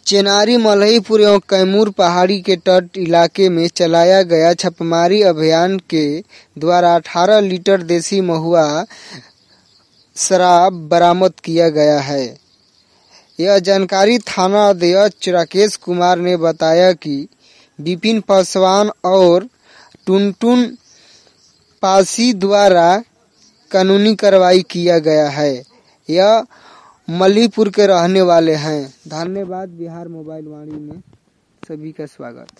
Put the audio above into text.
चेनारी, मल्हीपुर एवं कैमूर पहाड़ी के तट इलाके में चलाया गया छापेमारी अभियान के द्वारा 18 लीटर देसी महुआ शराब बरामद किया गया है। यह जानकारी थाना अध्यक्ष राकेश कुमार ने बताया कि विपिन पासवान और टुनटुन पासी द्वारा कानूनी कार्रवाई किया गया है। यह मल्हीपुर के रहने वाले हैं। धन्यवाद। बिहार मोबाइल वाणी में सभी का स्वागत।